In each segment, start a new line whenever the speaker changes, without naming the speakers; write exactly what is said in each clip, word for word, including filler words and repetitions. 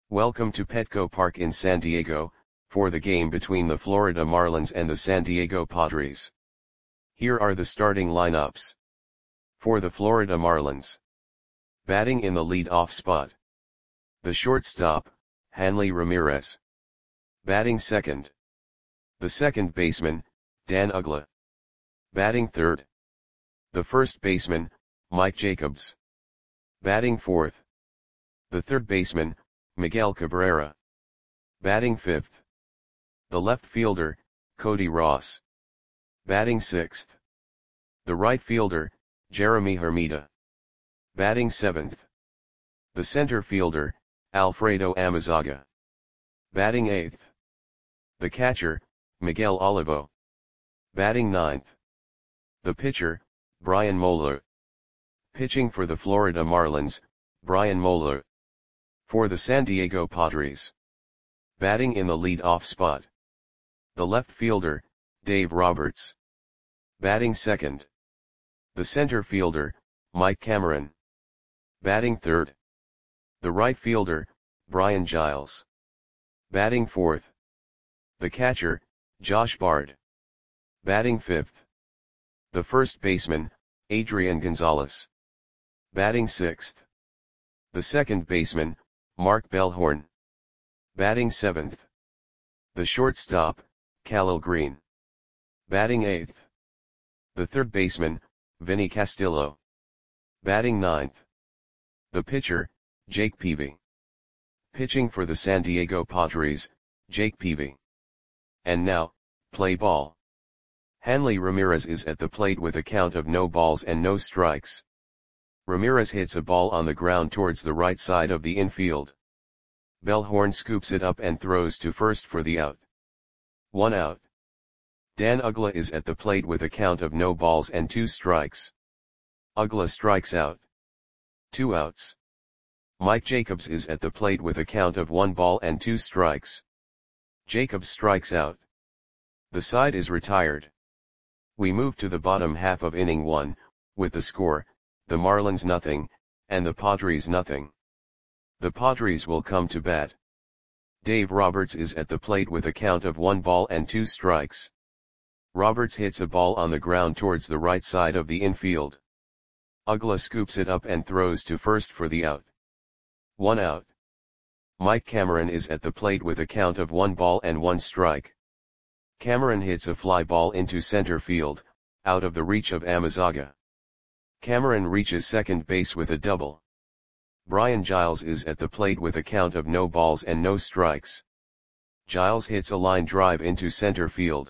Welcome to Petco Park in San Diego, for the game between the Florida Marlins and the San Diego Padres. Here are the starting lineups. For the Florida Marlins. Batting in the lead-off spot. The shortstop, Hanley Ramirez. Batting second. The second baseman, Dan Uggla. Batting third. The first baseman, Mike Jacobs. Batting fourth. The third baseman, Miguel Cabrera. Batting fifth. The left fielder, Cody Ross. Batting sixth. The right fielder, Jeremy Hermida. Batting seventh. The center fielder, Alfredo Amezaga. Batting eighth. The catcher, Miguel Olivo. Batting ninth. The pitcher, Brian Moeller. Pitching for the Florida Marlins, Brian Moeller. For the San Diego Padres. Batting in the lead-off spot. The left fielder, Dave Roberts. Batting second. The center fielder, Mike Cameron. Batting third. The right fielder, Brian Giles. Batting fourth. The catcher, Josh Bard. Batting fifth. The first baseman, Adrian Gonzalez. Batting sixth. The second baseman, Mark Bellhorn. Batting seventh. The shortstop, Khalil Green. Batting eighth. The third baseman, Vinny Castillo. Batting ninth. The pitcher, Jake Peavy. Pitching for the San Diego Padres, Jake Peavy. And now, play ball. Hanley Ramirez is at the plate with a count of no balls and no strikes. Ramirez hits a ball on the ground towards the right side of the infield. Bellhorn scoops it up and throws to first for the out. One out. Dan Uggla is at the plate with a count of no balls and two strikes. Uggla strikes out. Two outs. Mike Jacobs is at the plate with a count of one ball and two strikes. Jacobs strikes out. The side is retired. We move to the bottom half of inning one, with the score, the Marlins nothing, and the Padres nothing. The Padres will come to bat. Dave Roberts is at the plate with a count of one ball and two strikes. Roberts hits a ball on the ground towards the right side of the infield. Uggla scoops it up and throws to first for the out. One out. Mike Cameron is at the plate with a count of one ball and one strike. Cameron hits a fly ball into center field, out of the reach of Amezaga. Cameron reaches second base with a double. Brian Giles is at the plate with a count of no balls and no strikes. Giles hits a line drive into center field.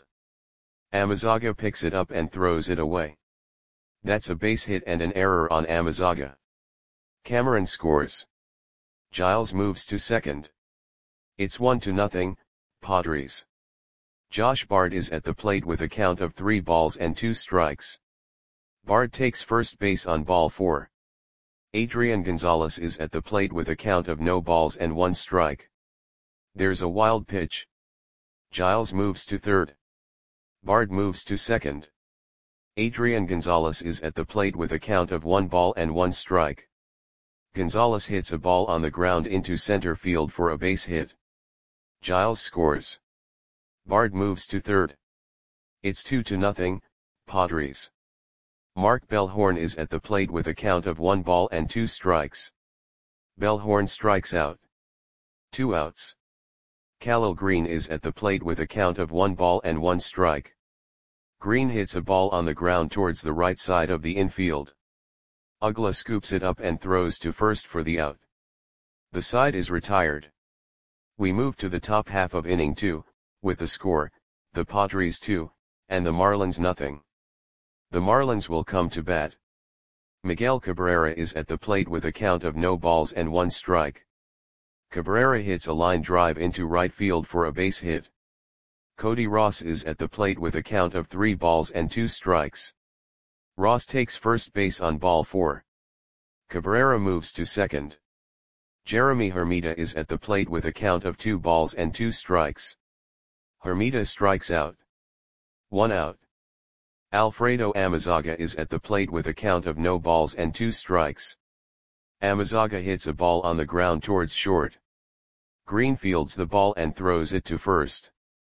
Amezaga picks it up and throws it away. That's a base hit and an error on Amezaga. Cameron scores. Giles moves to second. It's one to nothing, Padres. Josh Bard is at the plate with a count of three balls and two strikes. Bard takes first base on ball four. Adrian Gonzalez is at the plate with a count of no balls and one strike. There's a wild pitch. Giles moves to third. Bard moves to second. Adrian Gonzalez is at the plate with a count of one ball and one strike. Gonzalez hits a ball on the ground into center field for a base hit. Giles scores. Bard moves to third. It's two to nothing, Padres. Mark Bellhorn is at the plate with a count of one ball and two strikes. Bellhorn strikes out. Two outs. Khalil Green is at the plate with a count of one ball and one strike. Green hits a ball on the ground towards the right side of the infield. Uggla scoops it up and throws to first for the out. The side is retired. We move to the top half of inning two, with the score, the Padres two, and the Marlins nothing. The Marlins will come to bat. Miguel Cabrera is at the plate with a count of no balls and one strike. Cabrera hits a line drive into right field for a base hit. Cody Ross is at the plate with a count of three balls and two strikes. Ross takes first base on ball four. Cabrera moves to second. Jeremy Hermida is at the plate with a count of two balls and two strikes. Hermida strikes out. One out. Alfredo Amezaga is at the plate with a count of no balls and two strikes. Amezaga hits a ball on the ground towards short. Green fields the ball and throws it to first.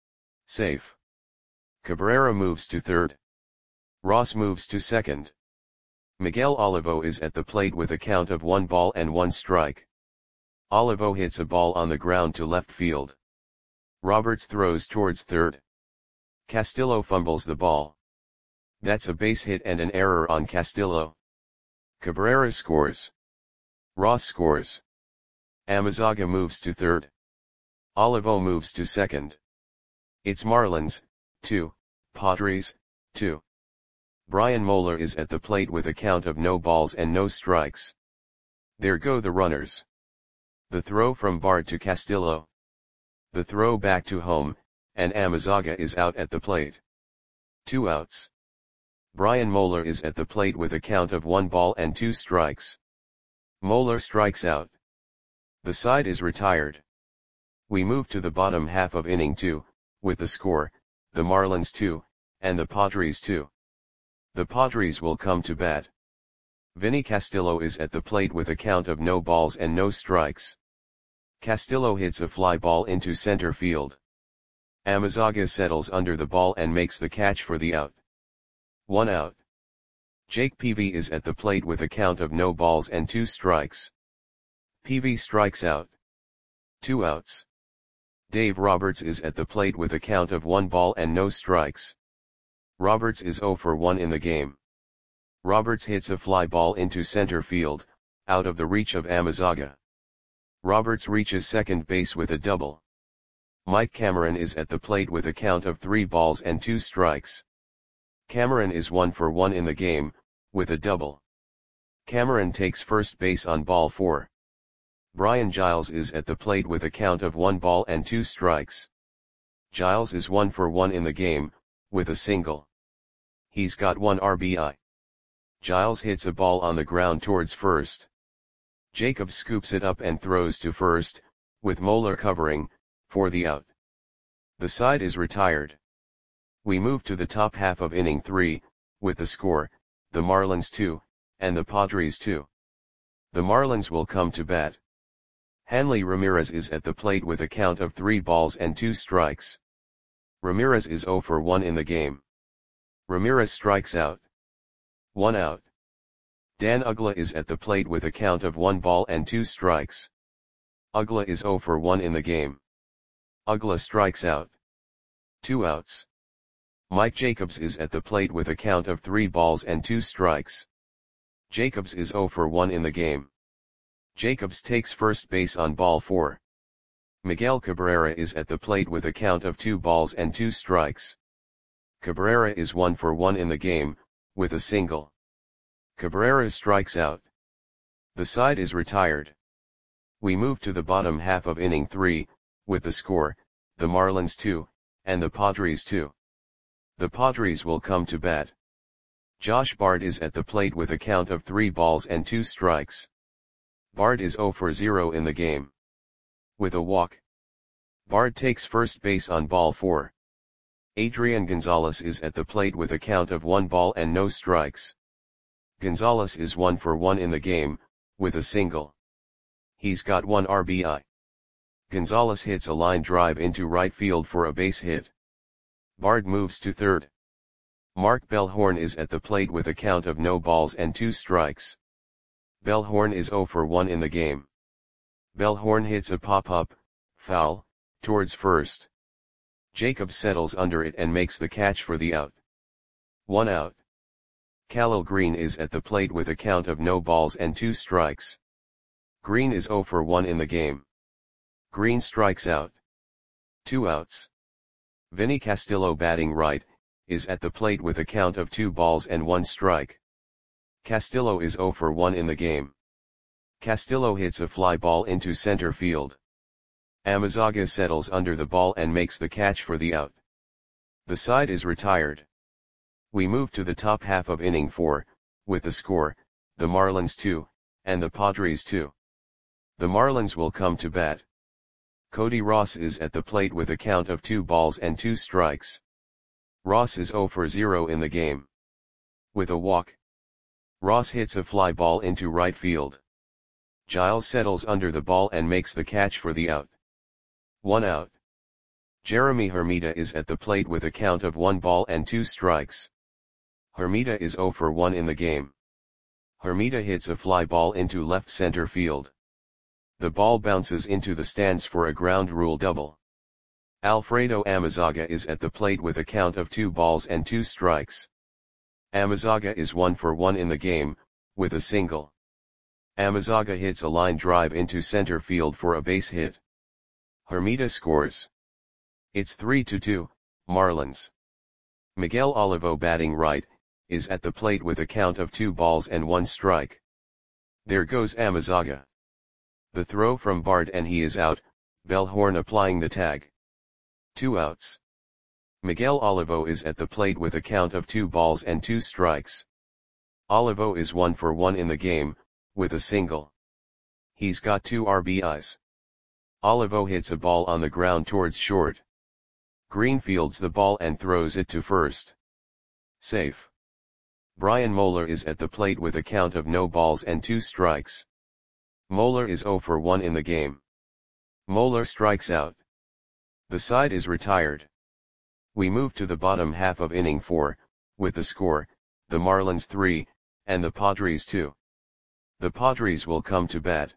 Safe. Cabrera moves to third. Ross moves to second. Miguel Olivo is at the plate with a count of one ball and one strike. Olivo hits a ball on the ground to left field. Roberts throws towards third. Castillo fumbles the ball. That's a base hit and an error on Castillo. Cabrera scores. Ross scores. Amezaga moves to third. Olivo moves to second. It's Marlins, two, Padres, two. Brian Moeller is at the plate with a count of no balls and no strikes. There go the runners. The throw from Bard to Castillo. The throw back to home, and Amezaga is out at the plate. Two outs. Brian Moeller is at the plate with a count of one ball and two strikes. Moeller strikes out. The side is retired. We move to the bottom half of inning two, with the score, the Marlins two, and the Padres two. The Padres will come to bat. Vinny Castillo is at the plate with a count of no balls and no strikes. Castillo hits a fly ball into center field. Amezaga settles under the ball and makes the catch for the out. One out. Jake Peavy is at the plate with a count of no balls and two strikes. Peavy strikes out. Two outs. Dave Roberts is at the plate with a count of one ball and no strikes. Roberts is zero for one in the game. Roberts hits a fly ball into center field, out of the reach of Amezaga. Roberts reaches second base with a double. Mike Cameron is at the plate with a count of three balls and two strikes. Cameron is one for one in the game, with a double. Cameron takes first base on ball four. Brian Giles is at the plate with a count of one ball and two strikes. Giles is one for one in the game, with a single. He's got one R B I. Giles hits a ball on the ground towards first. Jacobs scoops it up and throws to first, with Moeller covering, for the out. The side is retired. We move to the top half of inning three, with the score, the Marlins two, and the Padres two. The Marlins will come to bat. Hanley Ramirez is at the plate with a count of three balls and two strikes. Ramirez is zero for one in the game. Ramirez strikes out. One out. Dan Uggla is at the plate with a count of one ball and two strikes. Uggla is zero for one in the game. Uggla strikes out. Two outs. Mike Jacobs is at the plate with a count of three balls and two strikes. Jacobs is zero for one in the game. Jacobs takes first base on ball four. Miguel Cabrera is at the plate with a count of two balls and two strikes. Cabrera is one for one in the game, with a single. Cabrera strikes out. The side is retired. We move to the bottom half of inning three, with the score, the Marlins two, and the Padres two. The Padres will come to bat. Josh Bard is at the plate with a count of three balls and two strikes. Bard is zero for zero in the game. With a walk. Bard takes first base on ball four. Adrian Gonzalez is at the plate with a count of one ball and no strikes. Gonzalez is one for one in the game, with a single. He's got one R B I. Gonzalez hits a line drive into right field for a base hit. Bard moves to third. Mark Bellhorn is at the plate with a count of no balls and two strikes. Bellhorn is zero for one in the game. Bellhorn hits a pop-up, foul, towards first. Jacobs settles under it and makes the catch for the out. One out. Khalil Green is at the plate with a count of no balls and two strikes. Green is zero for one in the game. Green strikes out. Two outs. Vinny Castillo, batting right, is at the plate with a count of two balls and one strike. Castillo is zero for one in the game. Castillo hits a fly ball into center field. Amezaga settles under the ball and makes the catch for the out. The side is retired. We move to the top half of inning four, with the score, the Marlins two, and the Padres two. The Marlins will come to bat. Cody Ross is at the plate with a count of two balls and two strikes. Ross is zero for zero in the game. With a walk. Ross hits a fly ball into right field. Giles settles under the ball and makes the catch for the out. One out. Jeremy Hermida is at the plate with a count of one ball and two strikes. Hermida is zero for one in the game. Hermida hits a fly ball into left center field. The ball bounces into the stands for a ground rule double. Alfredo Amezaga is at the plate with a count of two balls and two strikes. Amezaga is one for one in the game, with a single. Amezaga hits a line drive into center field for a base hit. Hermida scores. It's three to two, Marlins. Miguel Olivo, batting right, is at the plate with a count of two balls and one strike. There goes Amezaga. The throw from Bard and he is out, Bellhorn applying the tag. Two outs. Miguel Olivo is at the plate with a count of two balls and two strikes. Olivo is one for one in the game, with a single. He's got two R B Is. Olivo hits a ball on the ground towards short. Green fields the ball and throws it to first. Safe. Brian Moeller is at the plate with a count of no balls and two strikes. Moeller is zero for one in the game. Moeller strikes out. The side is retired. We move to the bottom half of inning four, with the score, the Marlins three, and the Padres two. The Padres will come to bat.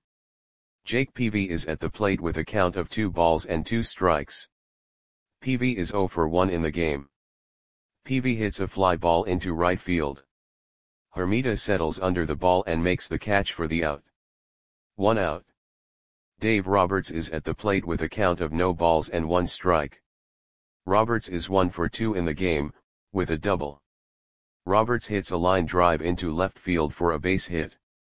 Jake Peavy is at the plate with a count of two balls and two strikes. Peavy is zero for one in the game. Peavy hits a fly ball into right field. Hermida settles under the ball and makes the catch for the out. One out. Dave Roberts is at the plate with a count of no balls and one strike. Roberts is one for two in the game, with a double. Roberts hits a line drive into left field for a base hit.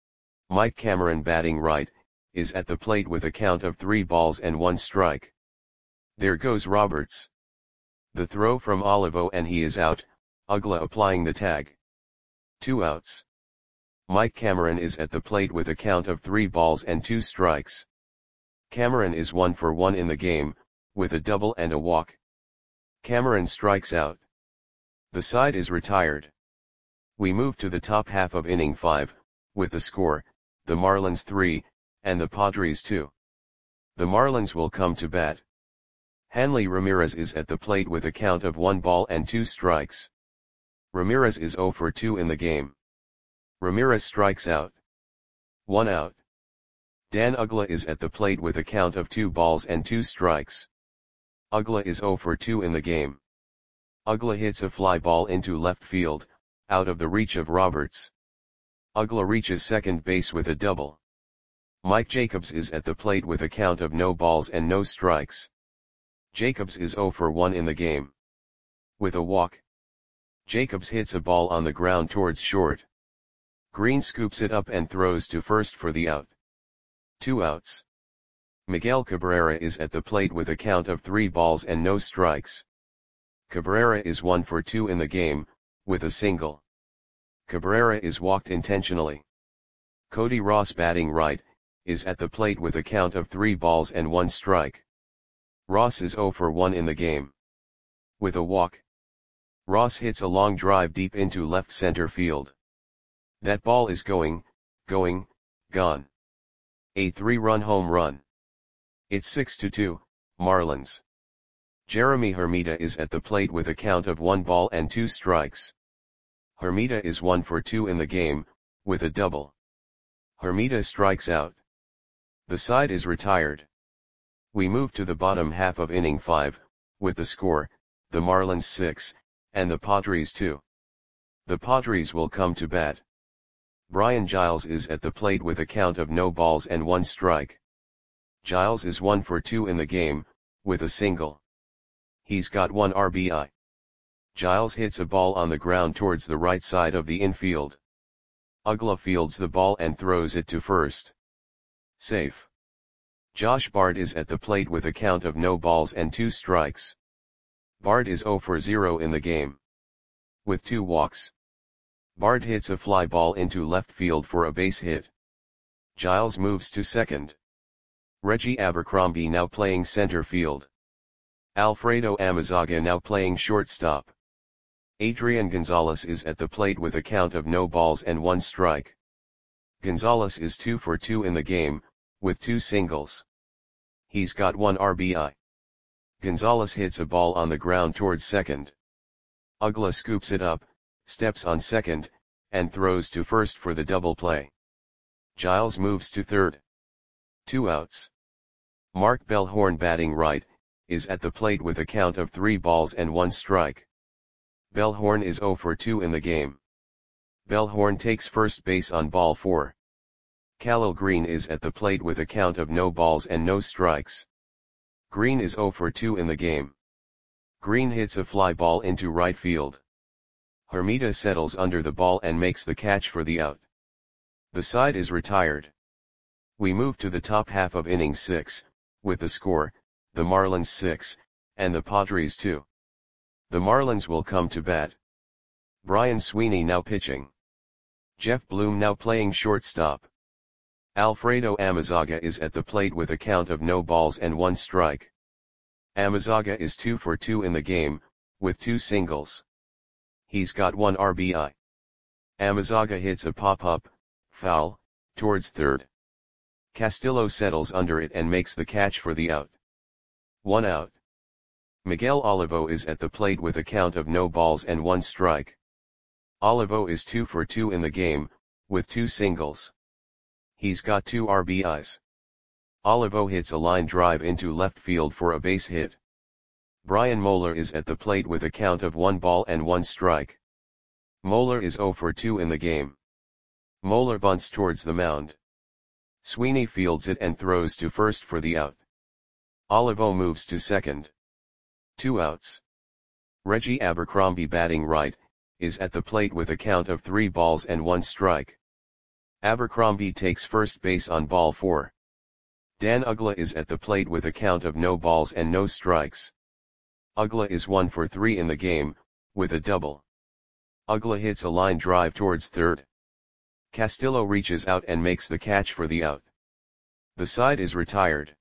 Mike Cameron, batting right, is at the plate with a count of three balls and one strike. There goes Roberts. The throw from Olivo and he is out, Ugla applying the tag. Two outs. Mike Cameron is at the plate with a count of three balls and two strikes. Cameron is one for one in the game, with a double and a walk. Cameron strikes out. The side is retired. We move to the top half of inning five, with the score, the Marlins three, and the Padres two. The Marlins will come to bat. Hanley Ramirez is at the plate with a count of one ball and two strikes. Ramirez is zero for two in the game. Ramirez strikes out. One out. Dan Ugla is at the plate with a count of two balls and two strikes. Ugla is zero for two in the game. Ugla hits a fly ball into left field, out of the reach of Roberts. Ugla reaches second base with a double. Mike Jacobs is at the plate with a count of no balls and no strikes. Jacobs is zero for one in the game. With a walk. Jacobs hits a ball on the ground towards short. Green scoops it up and throws to first for the out. Two outs. Miguel Cabrera is at the plate with a count of three balls and no strikes. Cabrera is one for two in the game, with a single. Cabrera is walked intentionally. Cody Ross, batting right, is at the plate with a count of three balls and one strike. Ross is zero for one in the game. With a walk. Ross hits a long drive deep into left center field. That ball is going, going, gone. A three-run home run. It's six to two, Marlins. Jeremy Hermida is at the plate with a count of one ball and two strikes. Hermida is one for two in the game, with a double. Hermida strikes out. The side is retired. We move to the bottom half of inning five, with the score, the Marlins six, and the Padres two. The Padres will come to bat. Brian Giles is at the plate with a count of no balls and one strike. Giles is one for two in the game, with a single. He's got one R B I. Giles hits a ball on the ground towards the right side of the infield. Ugla fields the ball and throws it to first. Safe. Josh Bard is at the plate with a count of no balls and two strikes. Bard is zero for zero in the game. With two walks. Bard hits a fly ball into left field for a base hit. Giles moves to second. Reggie Abercrombie now playing center field. Alfredo Amezaga now playing shortstop. Adrian Gonzalez is at the plate with a count of no balls and one strike. Gonzalez is two for two in the game, with two singles. He's got one R B I. Gonzalez hits a ball on the ground towards second. Ugla scoops it up, steps on second, and throws to first for the double play. Giles moves to third. Two outs. Mark Bellhorn, batting right, is at the plate with a count of three balls and one strike. Bellhorn is oh for two in the game. Bellhorn takes first base on ball four. Khalil Green is at the plate with a count of no balls and no strikes. Green is oh for two in the game. Green hits a fly ball into right field. Hermida settles under the ball and makes the catch for the out. The side is retired. We move to the top half of inning six, with the score, the Marlins six, and the Padres two. The Marlins will come to bat. Brian Sweeney now pitching. Jeff Bloom now playing shortstop. Alfredo Amezaga is at the plate with a count of no balls and one strike. Amezaga is two for two in the game, with two singles. He's got one R B I. Amezaga hits a pop-up, foul, towards third. Castillo settles under it and makes the catch for the out. One out. Miguel Olivo is at the plate with a count of no balls and one strike. Olivo is two for two in the game, with two singles. He's got two R B Is. Olivo hits a line drive into left field for a base hit. Brian Moeller is at the plate with a count of one ball and one strike. Moeller is oh for two in the game. Moeller bunts towards the mound. Sweeney fields it and throws to first for the out. Olivo moves to second. Two outs. Reggie Abercrombie, batting right, is at the plate with a count of three balls and one strike. Abercrombie takes first base on ball four. Dan Ugla is at the plate with a count of no balls and no strikes. Ugla is one for three in the game, with a double. Ugla hits a line drive towards third. Castillo reaches out and makes the catch for the out. The side is retired.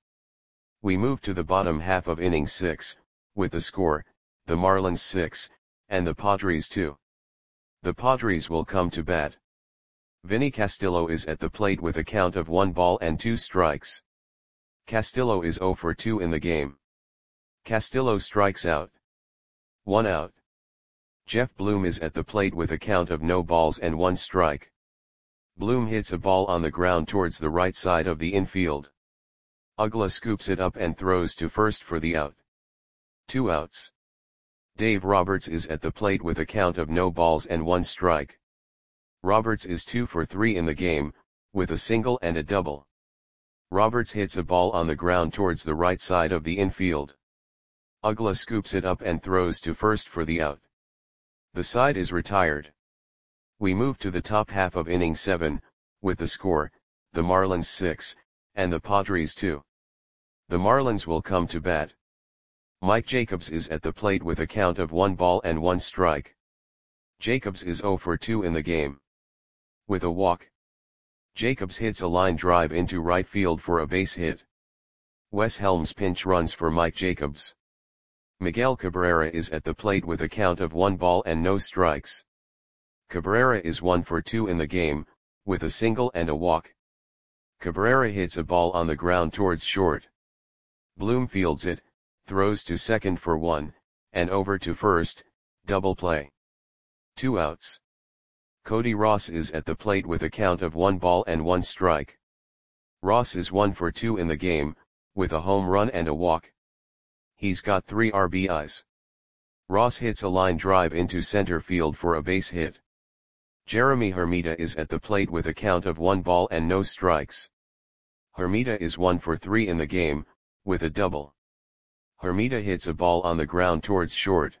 We move to the bottom half of inning six, with the score, the Marlins six, and the Padres two. The Padres will come to bat. Vinny Castillo is at the plate with a count of one ball and two strikes. Castillo is oh for two in the game. Castillo strikes out. One out. Jeff Bloom is at the plate with a count of no balls and one strike. Bloom hits a ball on the ground towards the right side of the infield. Ugla scoops it up and throws to first for the out. Two outs. Dave Roberts is at the plate with a count of no balls and one strike. Roberts is two for three in the game, with a single and a double. Roberts hits a ball on the ground towards the right side of the infield. Ugla scoops it up and throws to first for the out. The side is retired. We move to the top half of inning seven, with the score, the Marlins six, and the Padres two. The Marlins will come to bat. Mike Jacobs is at the plate with a count of one ball and one strike. Jacobs is oh for two in the game. With a walk. Jacobs hits a line drive into right field for a base hit. Wes Helms pinch runs for Mike Jacobs. Miguel Cabrera is at the plate with a count of one ball and no strikes. Cabrera is one for two in the game, with a single and a walk. Cabrera hits a ball on the ground towards short. Bloom fields it, throws to second for one, and over to first, double play. Two outs. Cody Ross is at the plate with a count of one ball and one strike. Ross is one for two in the game, with a home run and a walk. He's got three R B Is. Ross hits a line drive into center field for a base hit. Jeremy Hermida is at the plate with a count of one ball and no strikes. Hermida is one for three in the game, with a double. Hermida hits a ball on the ground towards short.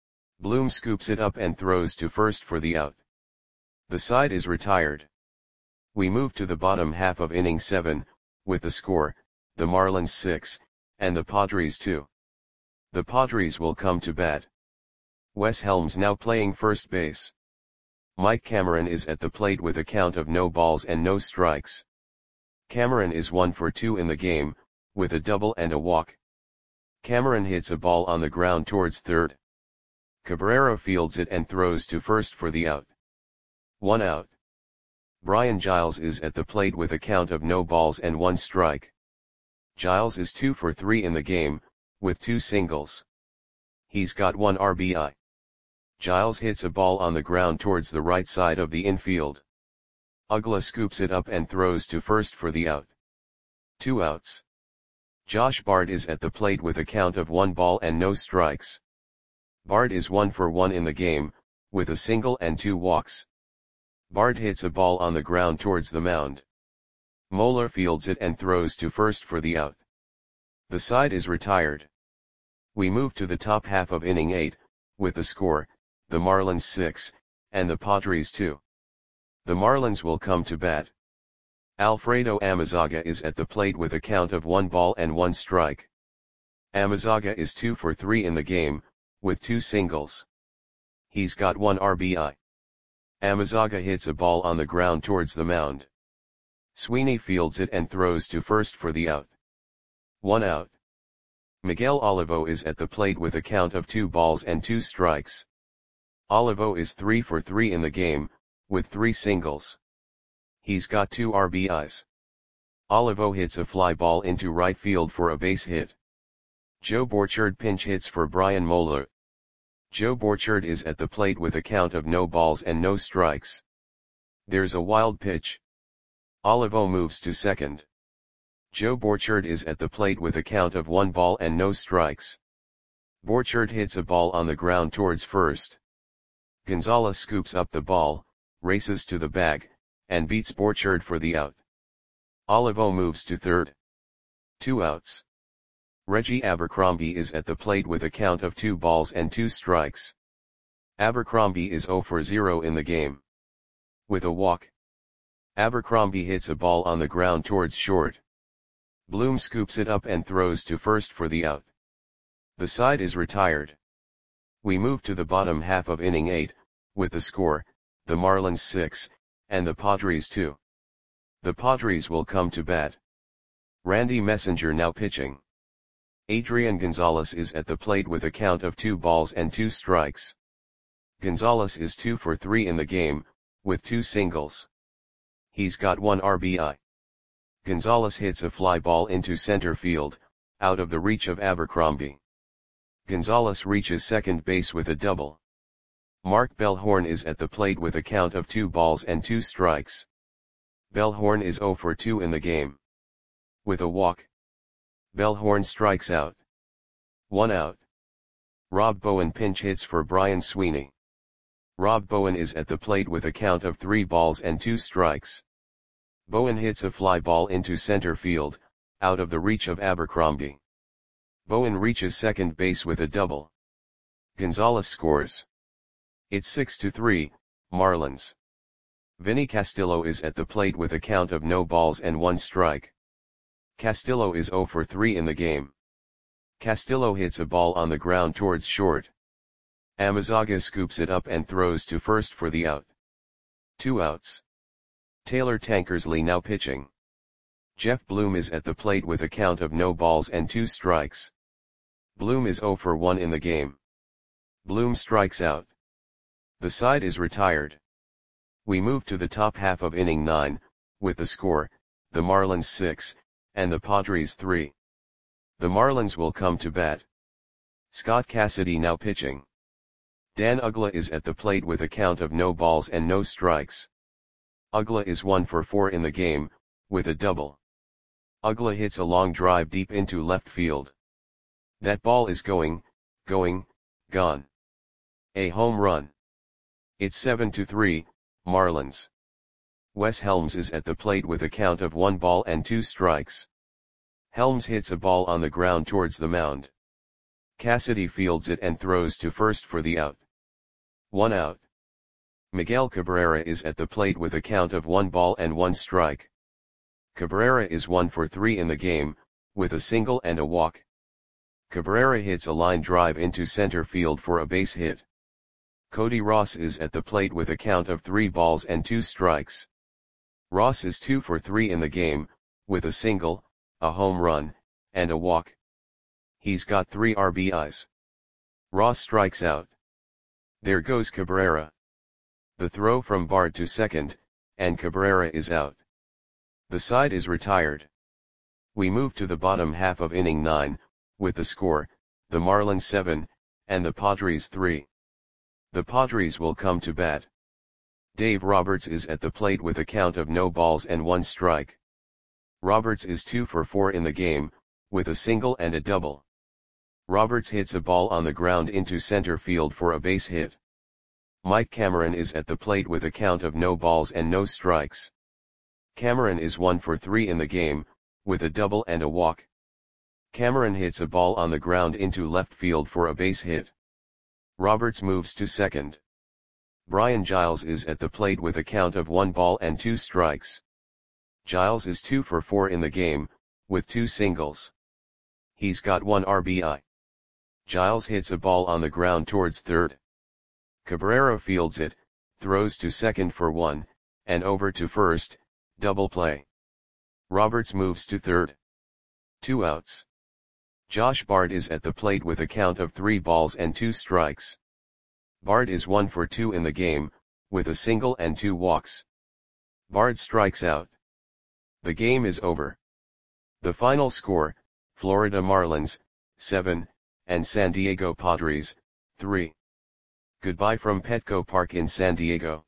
Bloom scoops it up and throws to first for the out. The side is retired. We move to the bottom half of inning seven, with the score, the Marlins six, and the Padres two. The Padres will come to bat. Wes Helms now playing first base. Mike Cameron is at the plate with a count of no balls and no strikes. Cameron is one for two in the game, with a double and a walk. Cameron hits a ball on the ground towards third. Cabrera fields it and throws to first for the out. One out. Brian Giles is at the plate with a count of no balls and one strike. Giles is two for three in the game, with two singles. He's got one R B I. Giles hits a ball on the ground towards the right side of the infield. Uggla scoops it up and throws to first for the out. Two outs. Josh Bard is at the plate with a count of one ball and no strikes. Bard is one for one in the game, with a single and two walks. Bard hits a ball on the ground towards the mound. Moeller fields it and throws to first for the out. The side is retired. We move to the top half of inning eight, with the score, the Marlins six, and the Padres two. The Marlins will come to bat. Alfredo Amezaga is at the plate with a count of one ball and one strike. Amezaga is two for three in the game, with two singles. He's got one R B I. Amezaga hits a ball on the ground towards the mound. Sweeney fields it and throws to first for the out. One out. Miguel Olivo is at the plate with a count of two balls and two strikes. Olivo is three for three in the game, with three singles. He's got two R B Is. Olivo hits a fly ball into right field for a base hit. Joe Borchard pinch hits for Brian Moeller. Joe Borchard is at the plate with a count of no balls and no strikes. There's a wild pitch. Olivo moves to second. Joe Borchard is at the plate with a count of one ball and no strikes. Borchard hits a ball on the ground towards first. Gonzalez scoops up the ball, races to the bag, and beats Borchard for the out. Olivo moves to third. Two outs. Reggie Abercrombie is at the plate with a count of two balls and two strikes. Abercrombie is zero for zero in the game. With a walk. Abercrombie hits a ball on the ground towards short. Bloom scoops it up and throws to first for the out. The side is retired. We move to the bottom half of inning eight, with the score, the Marlins six, and the Padres two. The Padres will come to bat. Randy Messenger now pitching. Adrian Gonzalez is at the plate with a count of two balls and two strikes. Gonzalez is two for three in the game, with two singles. He's got one R B I. Gonzalez hits a fly ball into center field, out of the reach of Abercrombie. Gonzalez reaches second base with a double. Mark Bellhorn is at the plate with a count of two balls and two strikes. Bellhorn is zero for two in the game. With a walk. Bellhorn strikes out. One out. Rob Bowen pinch hits for Brian Sweeney. Rob Bowen is at the plate with a count of three balls and two strikes. Bowen hits a fly ball into center field, out of the reach of Abercrombie. Bowen reaches second base with a double. Gonzalez scores. It's six to three, Marlins. Vinny Castillo is at the plate with a count of no balls and one strike. Castillo is zero for three in the game. Castillo hits a ball on the ground towards short. Amezaga scoops it up and throws to first for the out. Two outs. Taylor Tankersley now pitching. Jeff Bloom is at the plate with a count of no balls and two strikes. Bloom is zero for one in the game. Bloom strikes out. The side is retired. We move to the top half of inning nine, with the score, the Marlins six, and the Padres three. The Marlins will come to bat. Scott Cassidy now pitching. Dan Uggla is at the plate with a count of no balls and no strikes. Uggla is one for four in the game, with a double. Uggla hits a long drive deep into left field. That ball is going, going, gone. A home run. It's seven to three, Marlins. Wes Helms is at the plate with a count of one ball and two strikes. Helms hits a ball on the ground towards the mound. Cassidy fields it and throws to first for the out. One out. Miguel Cabrera is at the plate with a count of one ball and one strike. Cabrera is one for three in the game, with a single and a walk. Cabrera hits a line drive into center field for a base hit. Cody Ross is at the plate with a count of three balls and two strikes. Ross is two for three in the game, with a single, a home run, and a walk. He's got three R B Is. Ross strikes out. There goes Cabrera. The throw from Bard to second, and Cabrera is out. The side is retired. We move to the bottom half of inning nine, with the score, the Marlins seven, and the Padres three. The Padres will come to bat. Dave Roberts is at the plate with a count of no balls and one strike. Roberts is two for four in the game, with a single and a double. Roberts hits a ball on the ground into center field for a base hit. Mike Cameron is at the plate with a count of no balls and no strikes. Cameron is one for three in the game, with a double and a walk. Cameron hits a ball on the ground into left field for a base hit. Roberts moves to second. Brian Giles is at the plate with a count of one ball and two strikes. Giles is two for four in the game, with two singles. He's got one R B I. Giles hits a ball on the ground towards third. Cabrera fields it, throws to second for one, and over to first, double play. Roberts moves to third. Two outs. Josh Bard is at the plate with a count of three balls and two strikes. Bard is one for two in the game, with a single and two walks. Bard strikes out. The game is over. The final score, Florida Marlins, seven, and San Diego Padres, three. Goodbye from Petco Park in San Diego.